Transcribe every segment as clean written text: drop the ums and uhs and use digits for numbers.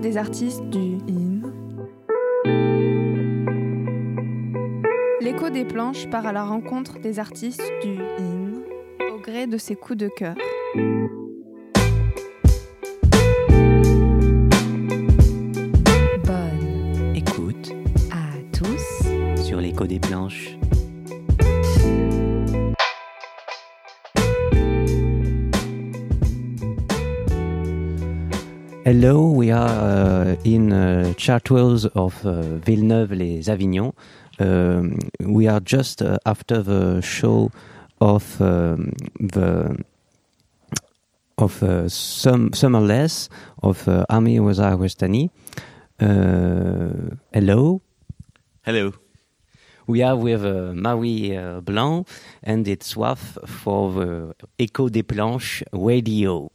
des artistes du IN. L'écho des planches part à la rencontre des artistes du IN au gré de ses coups de cœur. Bonne écoute à tous sur l'écho des planches. Hello, we are in Chartwells of Villeneuve-les-Avignon. We are just after the show of Summerless of Amir Reza Rostani. Hello. Hello. We are with Marie Blanc and it's Waf for the Echo des Planches radio.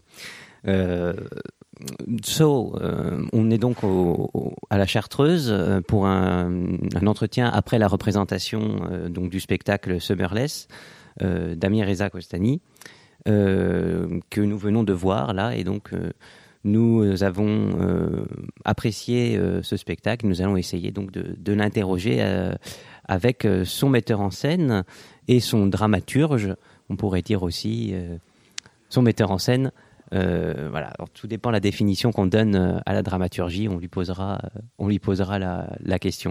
On est donc à la Chartreuse pour un entretien après la représentation donc du spectacle Summerless d'Amir Reza Rostani que nous venons de voir là, et donc nous avons apprécié ce spectacle. Nous allons essayer donc de l'interroger avec son metteur en scène et son dramaturge, on pourrait dire aussi son metteur en scène. Voilà. Alors, tout dépend de la définition qu'on donne à la dramaturgie. On lui posera la question.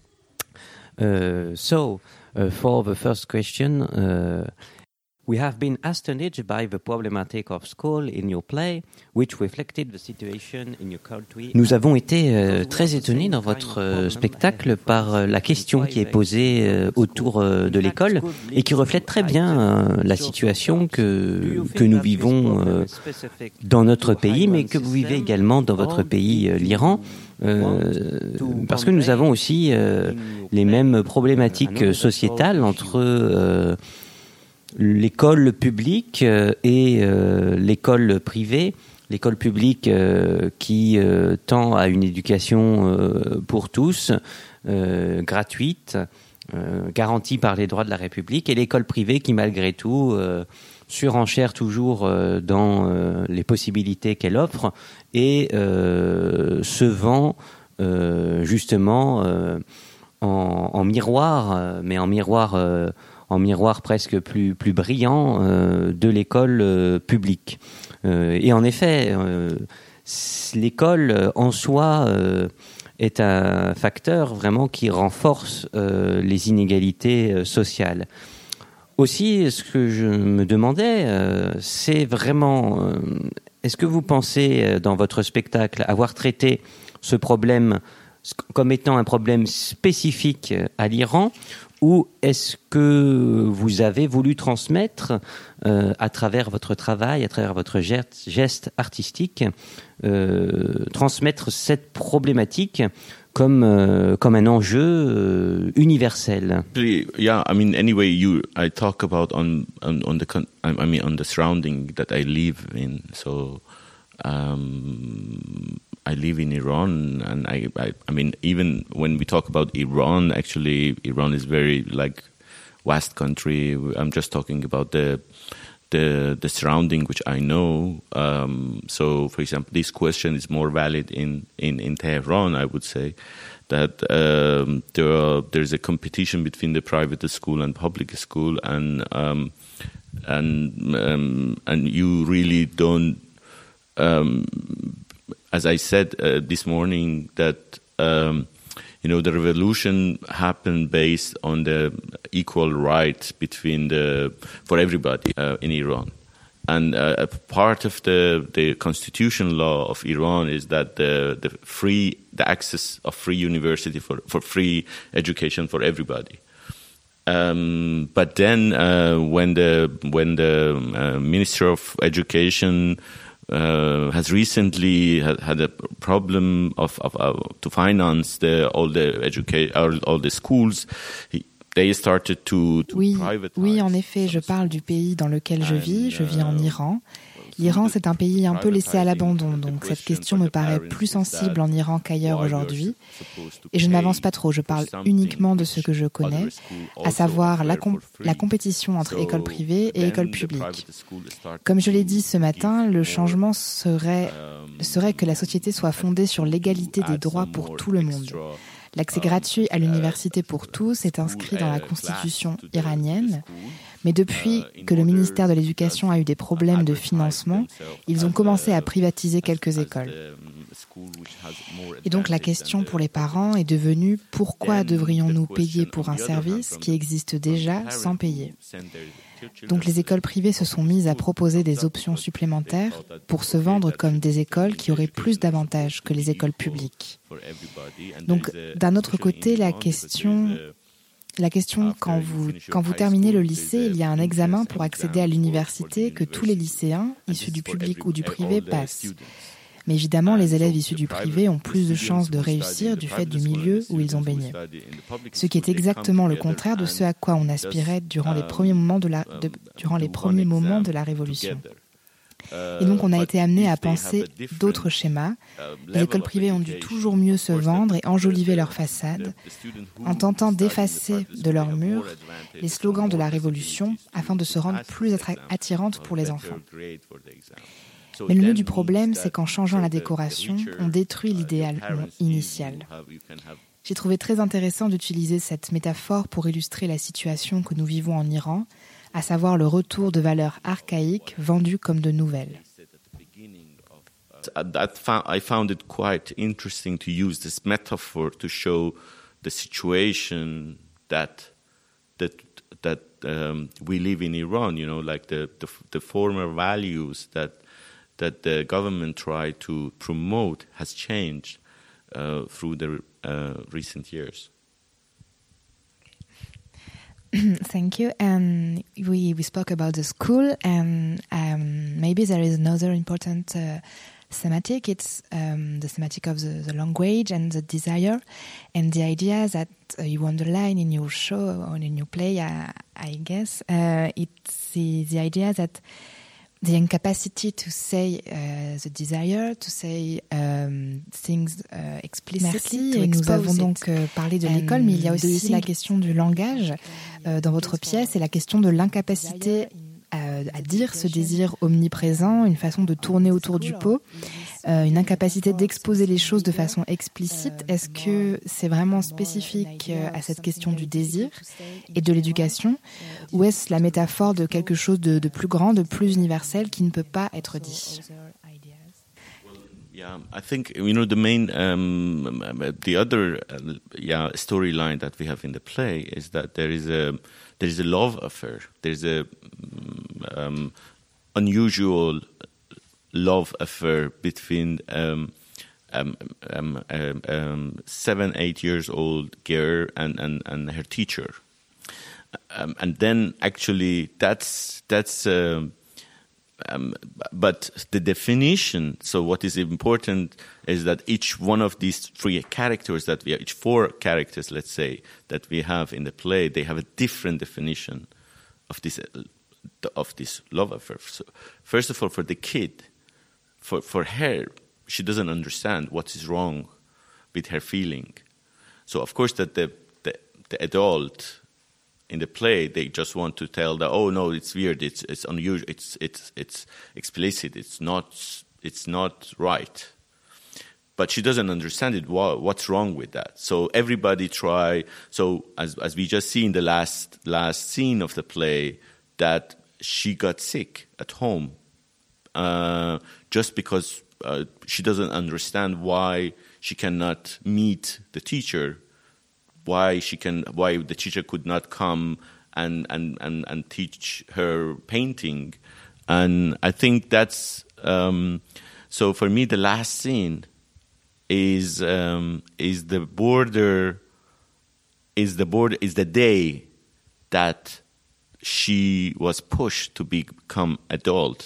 For the first question, we have been astonished by the problematic of school in your play, which reflected the situation in your country. Nous avons été très étonnés dans votre spectacle par la question qui est posée autour de l'école et qui reflète très bien la situation que nous vivons dans notre pays, mais que vous vivez également dans votre pays, l'Iran. Parce que nous avons aussi les mêmes problématiques sociétales entre l'école publique et l'école privée. L'école publique qui tend à une éducation pour tous, gratuite, garantie par les droits de la République, et l'école privée qui, malgré tout, surenchère toujours dans les possibilités qu'elle offre et se vend justement en miroir, mais en miroir presque plus brillant de l'école publique. Et en effet, l'école en soi est un facteur vraiment qui renforce les inégalités sociales. Aussi, ce que je me demandais, c'est vraiment, est-ce que vous pensez dans votre spectacle avoir traité ce problème comme étant un problème spécifique à l'Iran, ou est-ce que vous avez voulu transmettre, à travers votre travail, à travers votre geste artistique, transmettre cette problématique comme un enjeu universel? Yeah, I mean, anyway, I talk about on the surrounding that I live in. So, I live in Iran, and I mean, even when we talk about Iran, actually, Iran is very vast country. I'm just talking about the surrounding which I know. So, for example, this question is more valid in Tehran. I would say that there's a competition between the private school and public school, and you really don't. As I said this morning, that the revolution happened based on the equal rights for everybody in Iran, and a part of the constitutional law of Iran is that the access of free university for free education for everybody. But then when the Minister of Education has recently had a problem to finance all the schools. They started to Oui, privatize. Oui, en effet, je parle du pays dans lequel je vis en Iran. L'Iran, c'est un pays un peu laissé à l'abandon, donc cette question me paraît plus sensible en Iran qu'ailleurs aujourd'hui. Et je ne m'avance pas trop, je parle uniquement de ce que je connais, à savoir la compétition entre écoles privées et écoles publiques. Comme je l'ai dit ce matin, le changement serait que la société soit fondée sur l'égalité des droits pour tout le monde. L'accès gratuit à l'université pour tous est inscrit dans la constitution iranienne, mais depuis que le ministère de l'Éducation a eu des problèmes de financement, ils ont commencé à privatiser quelques écoles. Et donc la question pour les parents est devenue « Pourquoi devrions-nous payer pour un service qui existe déjà sans payer ?» Donc les écoles privées se sont mises à proposer des options supplémentaires pour se vendre comme des écoles qui auraient plus d'avantages que les écoles publiques. Donc d'un autre côté, la question quand vous terminez le lycée, il y a un examen pour accéder à l'université que tous les lycéens, issus du public ou du privé, passent. Mais évidemment, les élèves issus du privé ont plus de chances de réussir du fait du milieu où ils ont baigné. Ce qui est exactement le contraire de ce à quoi on aspirait durant les premiers moments de la Révolution. Et donc on a été amené à penser d'autres schémas. Les écoles privées ont dû toujours mieux se vendre et enjoliver leur façade, en tentant d'effacer de leurs murs les slogans de la Révolution afin de se rendre plus attirantes pour les enfants. Mais le nœud du problème, c'est qu'en changeant la décoration, on détruit l'idéal initial. J'ai trouvé très intéressant d'utiliser cette métaphore pour illustrer la situation que nous vivons en Iran, à savoir le retour de valeurs archaïques vendues comme de nouvelles. I found it quite interesting to use this metaphor to show the situation that we live in Iran. You know, like the former values that the government tried to promote has changed through the recent years. Thank you. And we spoke about the school, and maybe there is another important thematic. It's the thematic of the language and the desire, and the idea that you underline in your show or in your play, I guess. It's the idea that the incapacity to say the desire, to say things explicitly. Merci. Et nous avons donc parlé de l'école, mais il y a aussi la question du langage dans votre pièce et la question de l'incapacité à dire ce désir omniprésent, une façon de tourner autour du pot, une incapacité d'exposer les choses de façon explicite. Est-ce que c'est vraiment spécifique à cette question du désir et de l'éducation, ou est-ce la métaphore de quelque chose de plus grand, de plus universel qui ne peut pas être dit? Yeah, I think the main, the other, storyline that we have in the play is that there is a love affair. There's a unusual love affair between 7-8 years old girl and her teacher, and then actually that's. But the definition, so what is important is that each one of these four characters, let's say, that we have in the play, they have a different definition of this love affair. So first of all, for the kid, for her, she doesn't understand what is wrong with her feeling. So of course that the adult in the play, they just want to tell that, oh no, it's weird, it's unusual, it's explicit, it's not right. But she doesn't understand it. What's wrong with that? So everybody try. So as we just see in the last scene of the play, that she got sick at home, just because she doesn't understand why she cannot meet the teacher. Why the teacher could not come and teach her painting, and I think that's so for me the last scene is the day that she was pushed to become adult,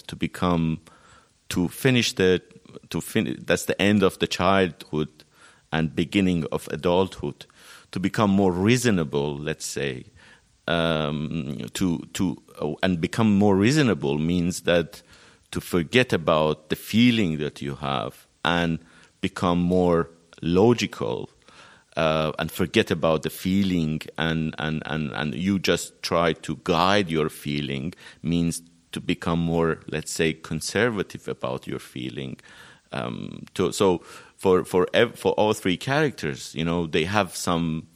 that's the end of the childhood and beginning of adulthood. To become more reasonable, let's say, and become more reasonable means that to forget about the feeling that you have and become more logical and forget about the feeling and you just try to guide your feeling means to become more, let's say, conservative about your feeling. So for all three characters, they have some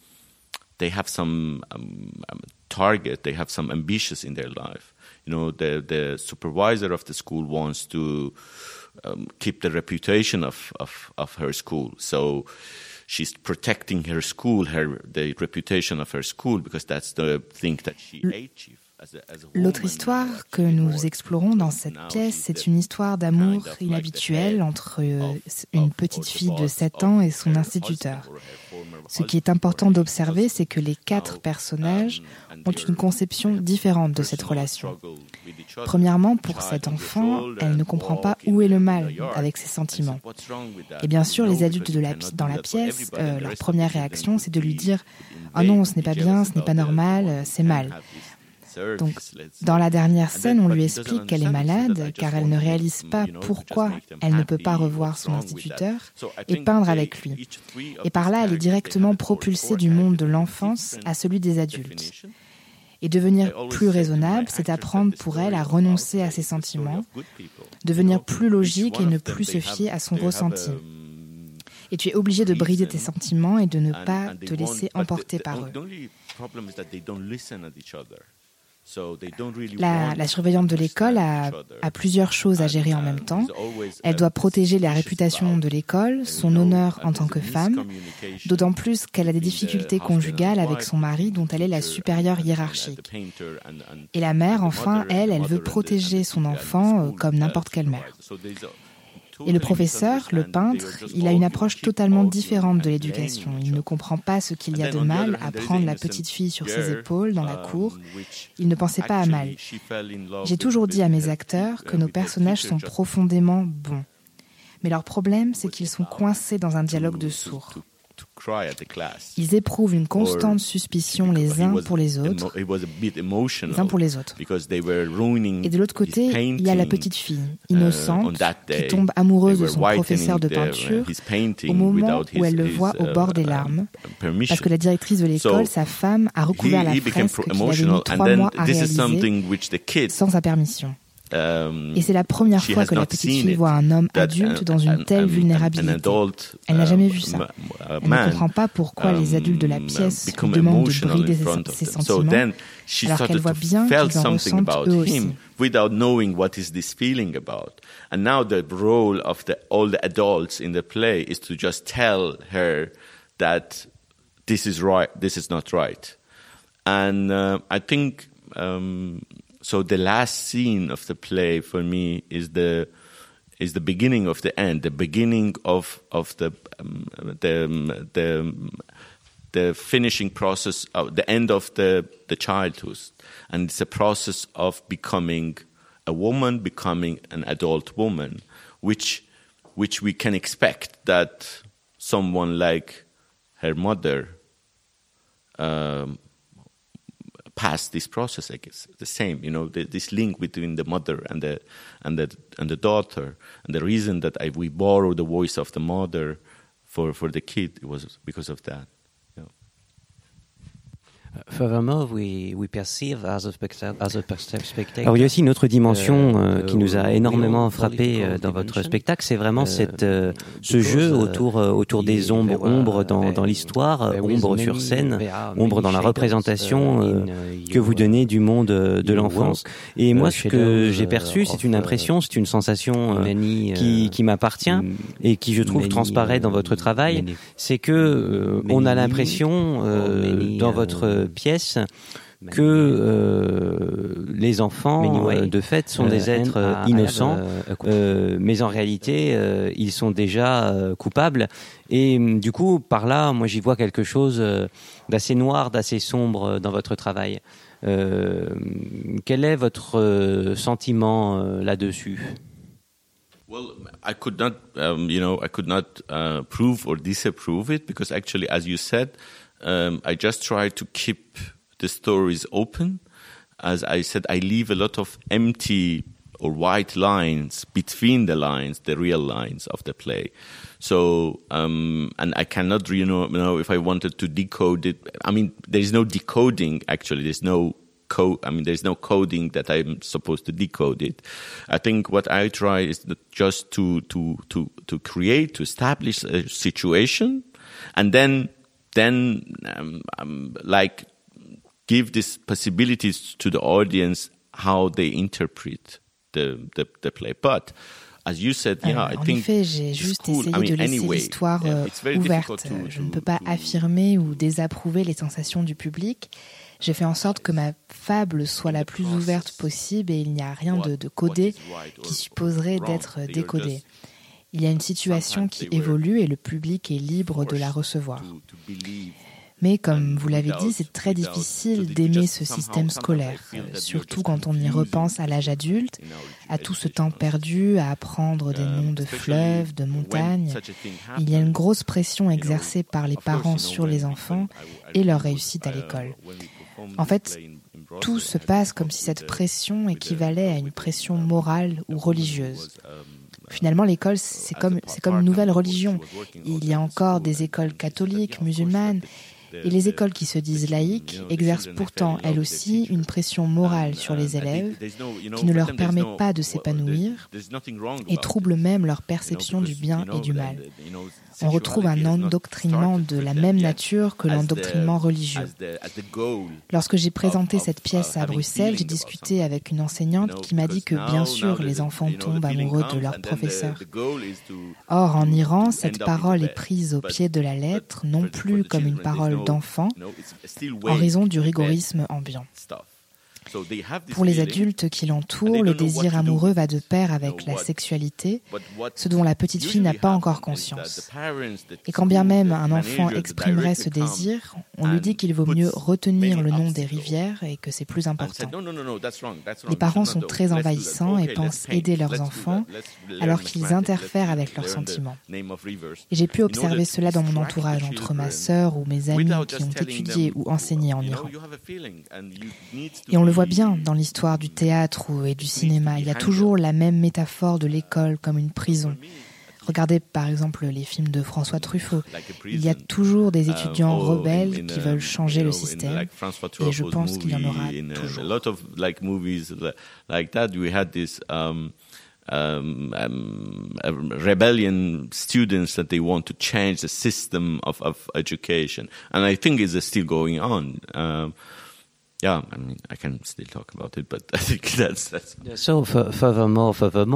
target, they have some ambitions in their life. The supervisor of the school wants to keep the reputation of her school. So she's protecting her school, the reputation of her school, because that's the thing that she achieved. L'autre histoire que nous explorons dans cette pièce, c'est une histoire d'amour inhabituel entre une petite fille de 7 ans et son instituteur. Ce qui est important d'observer, c'est que les 4 personnages ont une conception différente de cette relation. Premièrement, pour cet enfant, elle ne comprend pas où est le mal avec ses sentiments. Et bien sûr, les adultes dans la pièce, leur première réaction, c'est de lui dire « Ah non, ce n'est pas bien, ce n'est pas normal, c'est mal ». Donc, dans la dernière scène, on lui explique qu'elle est malade car elle ne réalise pas pourquoi elle ne peut pas revoir son instituteur et peindre avec lui. Et par là, elle est directement propulsée du monde de l'enfance à celui des adultes. Et devenir plus raisonnable, c'est apprendre pour elle à renoncer à ses sentiments, devenir plus logique et ne plus se fier à son ressenti. Et tu es obligé de brider tes sentiments et de ne pas te laisser emporter par eux. La surveillante de l'école a plusieurs choses à gérer en même temps. Elle doit protéger la réputation de l'école, son honneur en tant que femme, d'autant plus qu'elle a des difficultés conjugales avec son mari dont elle est la supérieure hiérarchique. Et la mère, enfin, elle veut protéger son enfant comme n'importe quelle mère. Et le professeur, le peintre, il a une approche totalement différente de l'éducation. Il ne comprend pas ce qu'il y a de mal à prendre la petite fille sur ses épaules dans la cour. Il ne pensait pas à mal. J'ai toujours dit à mes acteurs que nos personnages sont profondément bons. Mais leur problème, c'est qu'ils sont coincés dans un dialogue de sourds. Ils éprouvent une constante suspicion les uns pour les autres. Et de l'autre côté, il y a la petite fille, innocente, qui tombe amoureuse de son professeur de peinture au moment où elle le voit au bord des larmes, parce que la directrice de l'école, sa femme, a recouvert la fresque qu'il avait mis 3 mois à réaliser sans sa permission. Et c'est la première fois que la petite fille voit un homme adulte dans une telle vulnérabilité. Elle n'a jamais vu ça. Elle ne comprend pas pourquoi les adultes de la pièce lui demandent de brider ses sentiments, alors qu'elle voit bien qu'ils en ressentent eux aussi. Without knowing what is this feeling about. And now the role of all the adults in the play is to just tell her that this is right, this is not right. And I think so the last scene of the play for me is the beginning of the end, the beginning of the finishing process of the end of the childhood, and it's a process of becoming a woman, becoming an adult woman, which we can expect that someone like her mother past this process, I guess. The same, this link between the mother and the daughter, and the reason that we borrow the voice of the mother for the kid, it was because of that. Furthermore, we perceive as a spectator. Alors il y a aussi une autre dimension qui nous a énormément frappé dans votre spectacle, c'est vraiment ce jeu autour des ombres dans l'histoire, ombres sur scène, ombres dans la représentation que vous donnez du monde de l'enfance. Et moi, ce que j'ai perçu, c'est une impression, c'est une sensation qui m'appartient et qui, je trouve, transparaît dans votre travail. C'est que on a l'impression dans votre pièce que les enfants de fait sont des êtres innocents, mais en réalité ils sont déjà coupables, et du coup par là moi j'y vois quelque chose d'assez noir, d'assez sombre dans votre travail. Quel est votre sentiment là-dessus? Well, I could not prove or disapprove it, because actually, as you said, I just try to keep the stories open. As I said, I leave a lot of empty or white lines between the lines, the real lines of the play. So, and I cannot, if I wanted to decode it, I mean, there is no decoding, actually. There's no there's no coding that I'm supposed to decode it. I think what I try is just to create, to establish a situation, and then like give these possibilities to the audience how they interpret the play. But as you said, I think en effet, j'ai juste essayé de laisser l'histoire ouverte. Je ne peux pas affirmer ou désapprouver les sensations du public. J'ai fait en sorte que ma fable soit la plus ouverte possible et il n'y a rien de codé qui supposerait d'être décodé. Il y a une situation qui évolue et le public est libre de la recevoir. Mais comme vous l'avez dit, c'est très difficile d'aimer ce système scolaire, surtout quand on y repense à l'âge adulte, à tout ce temps perdu, à apprendre des noms de fleuves, de montagnes. Il y a une grosse pression exercée par les parents sur les enfants et leur réussite à l'école. En fait, tout se passe comme si cette pression équivalait à une pression morale ou religieuse. Finalement, l'école, c'est comme une nouvelle religion. Il y a encore des écoles catholiques, musulmanes, et les écoles qui se disent laïques exercent pourtant, elles aussi, une pression morale sur les élèves qui ne leur permet pas de s'épanouir et trouble même leur perception du bien et du mal. On retrouve un endoctrinement de la même nature que l'endoctrinement religieux. Lorsque j'ai présenté cette pièce à Bruxelles, j'ai discuté avec une enseignante qui m'a dit que bien sûr les enfants tombent amoureux de leur professeur. Or, en Iran, cette parole est prise au pied de la lettre, non plus comme une parole d'enfant, en raison du rigorisme ambiant. Pour les adultes qui l'entourent, le désir amoureux va de pair avec la sexualité, ce dont la petite fille n'a pas encore conscience. Et quand bien même un enfant exprimerait ce désir, on lui dit qu'il vaut mieux retenir le nom des rivières et que c'est plus important. Les parents sont très envahissants et pensent aider leurs enfants alors qu'ils interfèrent avec leurs sentiments. Et j'ai pu observer cela dans mon entourage, entre ma sœur ou mes amis qui ont étudié ou enseigné en Iran. Et on le voit bien dans l'histoire du théâtre et du cinéma. Il y a toujours la même métaphore de l'école comme une prison. Regardez par exemple les films de François Truffaut. Il y a toujours des étudiants rebelles qui veulent changer le système. Et je pense qu'il y en aura toujours. Rebellion students that they want to change the system of education. And I think it's still going on. Yeah, I mean, I can still talk about it, but I think that's. So, furthermore,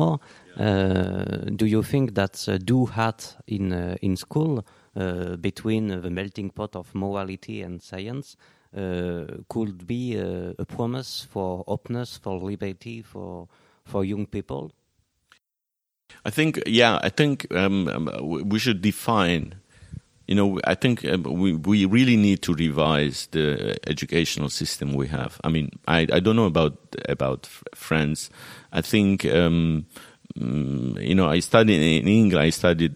do you think that do-hat in school between the melting pot of morality and science could be a promise for openness, for liberty, for young people? I think we should define. I think we really need to revise the educational system we have. I mean, I don't know about France. I think I studied in England. I studied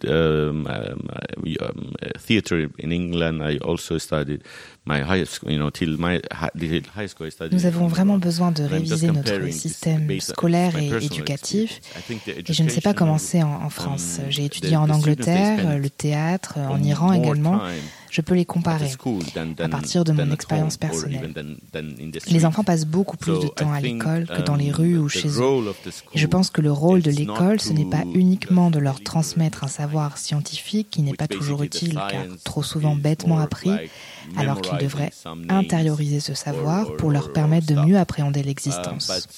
theater in England. I also studied my high school. Till high school I studied. Nous avons vraiment besoin de réviser notre système scolaire et éducatif. Et je ne sais pas comment c'est en France. J'ai étudié en Angleterre, le théâtre, en Iran également. Je peux les comparer à partir de mon expérience personnelle. Les enfants passent beaucoup plus de temps à l'école que dans les rues ou chez eux. Et je pense que le rôle de l'école, ce n'est pas uniquement de leur transmettre un savoir scientifique qui n'est pas toujours utile, car trop souvent bêtement appris, alors qu'ils devraient intérioriser ce savoir pour leur permettre de mieux appréhender l'existence.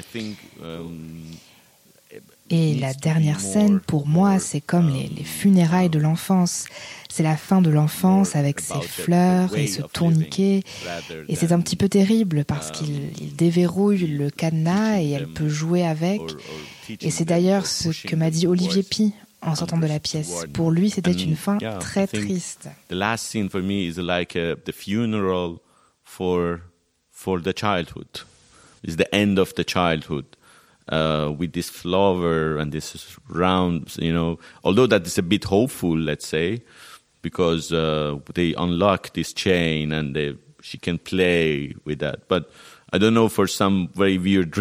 Et la dernière scène, pour moi, c'est comme les funérailles de l'enfance. C'est la fin de l'enfance avec ses fleurs et ce tourniquet. Et c'est un petit peu terrible parce qu'il déverrouille le cadenas et elle peut jouer avec. Et c'est d'ailleurs ce que m'a dit Olivier Py en sortant de la pièce. Pour lui, c'était une fin très triste. The last scene for me is like the funeral for the childhood. It's the end of the childhood. With this flower and this round, although that is a bit hopeful, let's say, because they unlock this chain and she can play with that. But I don't know, for some very weird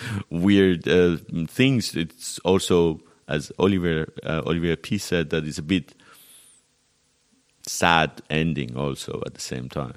things, it's also, as Olivier P. said, that it's a bit sad ending also at the same time.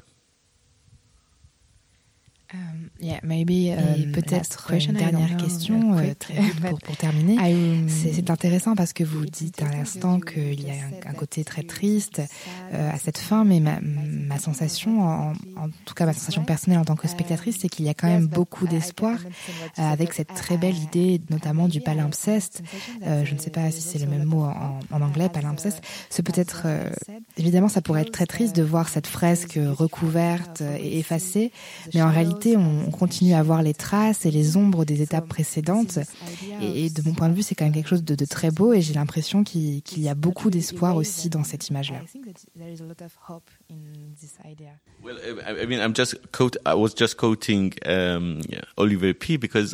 Peut-être une dernière question très vite pour terminer. C'est intéressant parce que vous dites à l'instant qu'il y a un côté très triste à cette fin, mais ma sensation, en tout cas ma sensation personnelle en tant que spectatrice, c'est qu'il y a quand même beaucoup d'espoir avec cette très belle idée, notamment du palimpseste. Je ne sais pas si c'est le même mot en anglais, palimpseste. C'est peut-être, évidemment, ça pourrait être très triste de voir cette fresque recouverte et effacée, mais en réalité, on continue à voir les traces et les ombres des étapes précédentes. Et de mon point de vue, c'est quand même quelque chose de très beau et j'ai l'impression qu'il y a beaucoup d'espoir aussi dans cette image-là. Well, I mean, I was just quoting Olivier P. because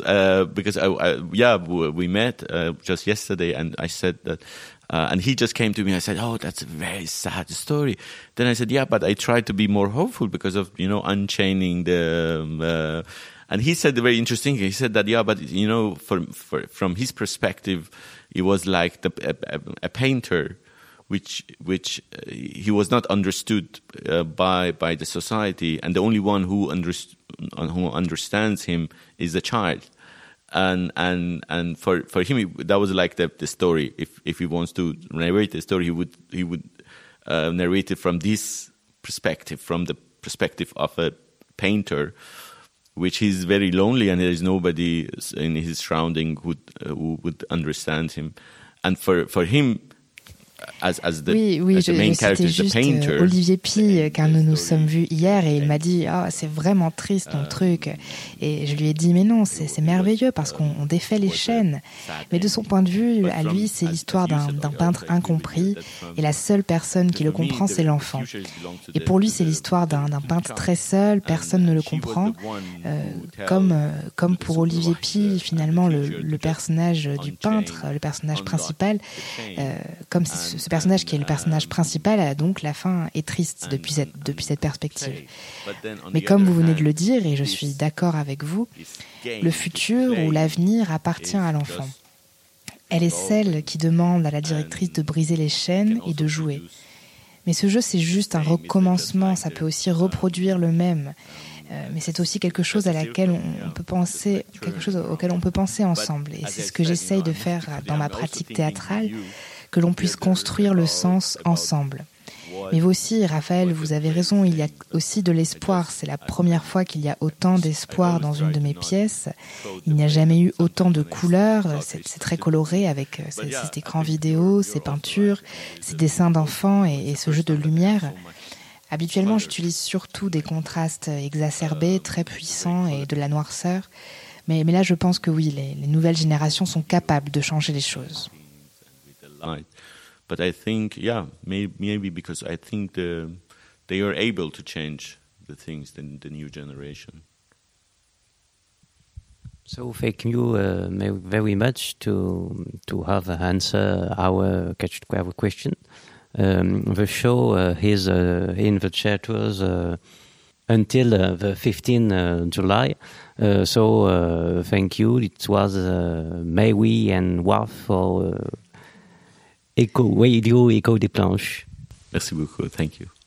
we met just yesterday, and I said that, and he just came to me. I said, "Oh, that's a very sad story." Then I said, "Yeah, but I tried to be more hopeful because of unchaining the." And he said very interesting. He said that, yeah, but from his perspective, it was like a painter. Which he was not understood by the society, and the only one who understands him is the child, and for him that was like the story. If he wants to narrate the story, he would narrate it from this perspective, from the perspective of a painter, which is very lonely, and there is nobody in his surrounding who would understand him, and for him. Je citais juste Olivier P, car nous nous sommes vus hier et il m'a dit c'est vraiment triste ton truc, et je lui ai dit mais non, c'est merveilleux parce qu'on défait les chaînes, mais de son point de vue à lui c'est l'histoire d'un peintre incompris et la seule personne qui le comprend c'est l'enfant, et pour lui c'est l'histoire d'un peintre très seul, personne ne le comprend, comme pour Olivier P finalement le personnage du peintre, le personnage principal, comme ce personnage qui est le personnage principal, donc la fin est triste depuis cette perspective. Mais comme vous venez de le dire, et je suis d'accord avec vous, le futur ou l'avenir appartient à l'enfant. Elle est celle qui demande à la directrice de briser les chaînes et de jouer. Mais ce jeu, c'est juste un recommencement, ça peut aussi reproduire le même. Mais c'est aussi quelque chose à laquelle on peut penser, quelque chose auquel on peut penser ensemble. Et c'est ce que j'essaye de faire dans ma pratique théâtrale, que l'on puisse construire le sens ensemble. Mais vous aussi, Raphaël, vous avez raison, il y a aussi de l'espoir. C'est la première fois qu'il y a autant d'espoir dans une de mes pièces. Il n'y a jamais eu autant de couleurs, c'est très coloré avec cet écran vidéo, ces peintures, ces dessins d'enfants et ce jeu de lumière. Habituellement, j'utilise surtout des contrastes exacerbés, très puissants et de la noirceur. Mais là, je pense que oui, les nouvelles générations sont capables de changer les choses. But I think, maybe because I think they are able to change the things, the new generation. So thank you very much to have answered our question. The show is in the theaters until the 15th July. So thank you. It was Maui and Waf for Radio Écho des Planches. Merci beaucoup. Thank you.